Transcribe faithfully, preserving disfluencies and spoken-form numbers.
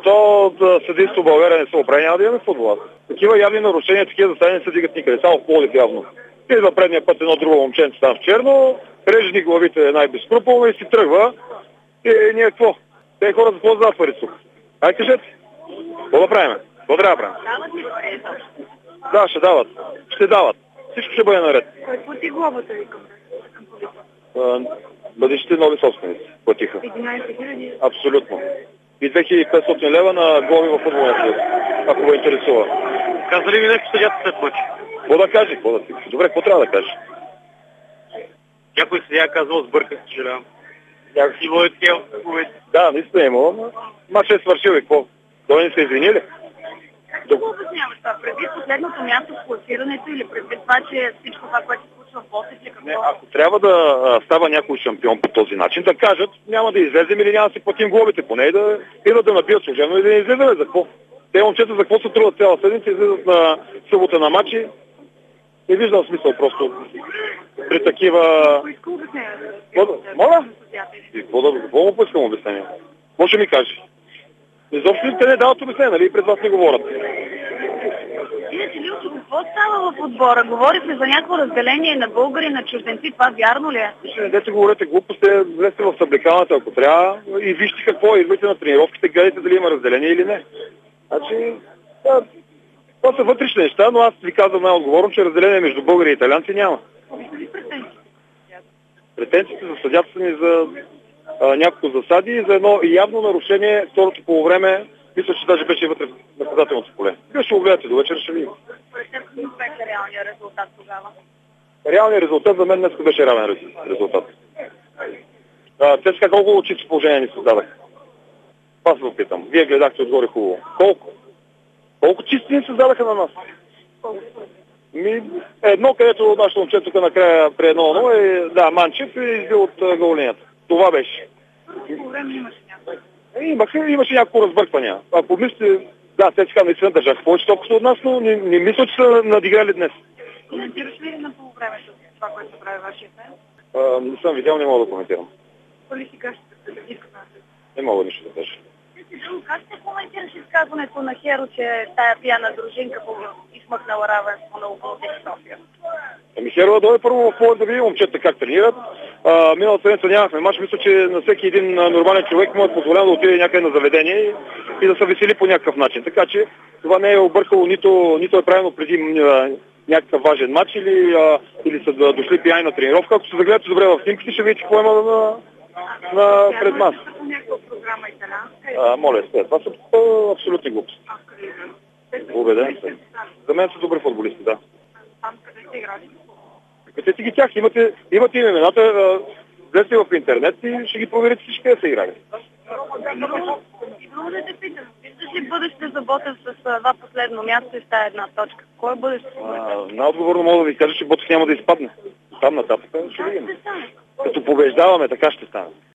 защо да съдейство в България не се оправи, няма да имаме футбол. Такива явни нарушения, такива заседания не се дигат никъде, само в Пловдив явно. Идва предния път едно друго момченце там в черно, реже ни главите най-безкруполно и си тръгва. И ние какво? Те хора за какво да пари тук? Ай, кажете. Какво да правим? Какво трябва да правим? Дават ли пари? Да, ще дават. Ще дават. Всичко ще бъде наред. Кой плати глобата ви към полицията? Бъдещите нови собственици платиха. единайсет хиляди? Абсолютно. И две хиляди и петстотин лева на глоби в футболния съюз, ако го интересува. Каза ли ви нещо съдята след матч? Какво да каже? Какво да... Добре, какво трябва да каже? Някой съдия казал, сбърках, съжалявам. Някакви водят такива поведи. Да, наистина е имало, но матчът е свършил и какво? Той не се извинили? Как го обясняваш това? Предвид последното място в класирането или предвид това, че всичко това, което се случва после, че какво? Не, ако трябва да а, става някой шампион по този начин, да кажат, няма да излезем или няма да си платим глобите, поне и да идват да набият служебно и да не излизаме. За какво? Те момчета за какво се трудят цяла седмица, излизат на събота на матчи. Не виждам смисъл просто при такива... Поиска обяснение. Моля? И какво да какво му поискам обяснение? Какво ще ми каже? Изобщо ли те не дават обяснение, нали? И пред вас не говорят. Иначе, Лилчо, какво става в отбора? Говорихме за някакво разделение на българи, на чужденци. Това вярно ли е? Ще не дете говорите глупости, влезте в съблекалната, ако трябва, и вижте какво, идвайте на тренировките, гледайте дали има разделение или не. Значи, да, това са вътрешни неща, но аз ви казвам най-отговорно, че разделение между българи и италианци няма. Вижте ли претенции? Претенциите за съдята са ни за а, няколко засади и за едно явно нарушение второто полувреме. Мисля, че даже беше вътре в наказателното поле. Вие ще го гледате до вечера, ще видим. Според теб какъв беше реалният резултат тогава? Реалният резултат за мен днес беше равен резултат. Те сега колко чисто положение ни създадах? Аз се опитам. Вие гледахте отгоре хубаво. Колко? Колко чисти ни създадаха на нас? Ми, едно, където нашето момче тук накрая при едно едно е, да, Манчев и избил от голинията. Това беше. По време имаше някакво. Имаше, имаше някакво разбърквания. Ако мислите, да, те сега наистина държаха повече толкова от нас, но не, не мисля, че са надиграли днес. Коментираш ли на полувремето това, което прави вашия фен? А, не съм видял, не мога да коментирам. Коли си кажете статистиката на това? Не мога нищо да кажа. Как ще коментираш изказването на Херо, че тая пияна дружинка измъкнала равенство на околотите София? Ами Херо да дойде първо в Пловдив да види момчета как тренират. А, миналата седмица нямахме мач. Мисля, че на всеки един нормален човек му е позволено да отиде някъде на заведение и, и да се весели по някакъв начин. Така че това не е объркало нито, нито е правилно преди а, някакъв важен матч или, а, или са дошли пияни на тренировка. Ако се загледате добре в снимките, ще видите какво има на, на пред нас. А, моля, сте. Това са а, абсолютни глупости. Убеден съм. За мен са добри футболисти, да. Там къде сте играли? Къдете ги тях, имате, имате им имената, влезте в интернет и ще ги проверите всички къде са играли. И друго да те питам, виждаш ли бъдеще за Ботев с това последно място и с тази една точка? Кой е бъдеще? Най-отговорно мога да ви кажа, че Ботев няма да изпадне. Там нататък ще видим. Като побеждаваме, така ще стане.